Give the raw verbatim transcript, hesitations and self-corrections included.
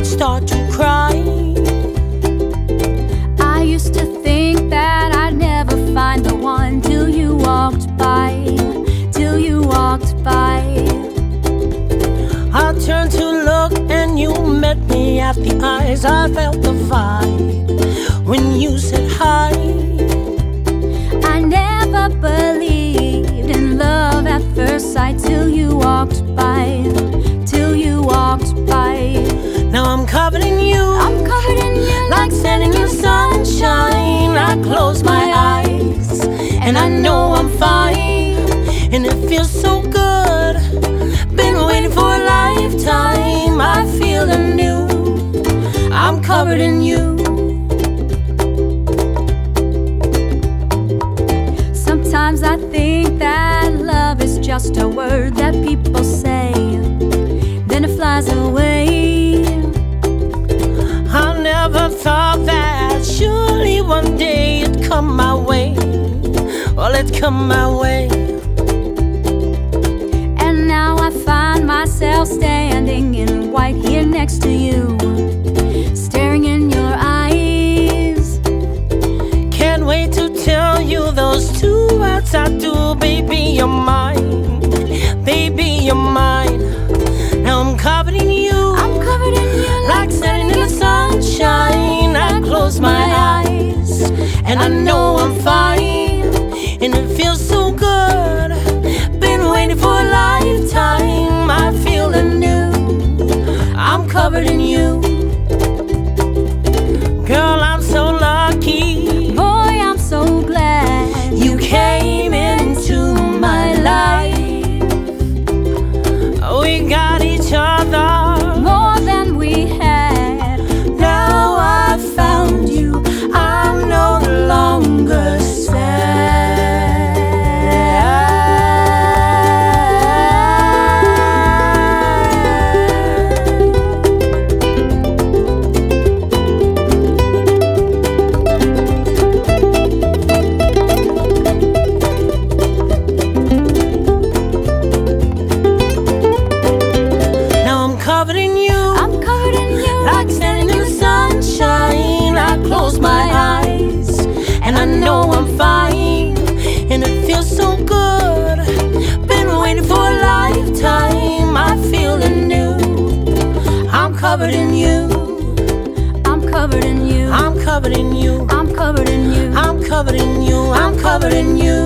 start to cry. I used to think that I'd never find the one till you walked by, till you walked by. I turned to look and you met me at the eyes. I felt the vibe when you said hi. I never believed in love at first sight till you walked by, till you walked by. Now I'm covered in you, I'm covered in you, like standing in sunshine. I close my eyes and I know I'm fine, and it feels so good. Been waiting for a lifetime. I feel anew, I'm covered in you. Sometimes I think that love is just a word that people say, then it flies away. I never thought that surely one day it'd come my way. Well, it'd come my way. And now I find myself standing in white here next to you, staring in your eyes. Can't wait to tell you those two words I do. Baby, you're mine. Baby, you're mine. Now I'm covered in you, I'm covered in you, like standing in the sunshine. I close my eyes and I know I'm fine, and it feels so good. Been waiting for a lifetime. I feel anew, I'm covered in you. Girl, I'm so lucky. Boy, I'm so glad you came into my life. We got each other more than we had. Now I found you, I'm no longer sad. Now I'm covered in you, I'm covered in you, like standing in the sunshine. I close my eyes and I know I'm fine, and it feels so good. Been waiting for a lifetime. I feel anew, I'm covered in you, I'm covered in you, I'm covered in you, I'm covered in you, I'm covered in you, I'm covered in you.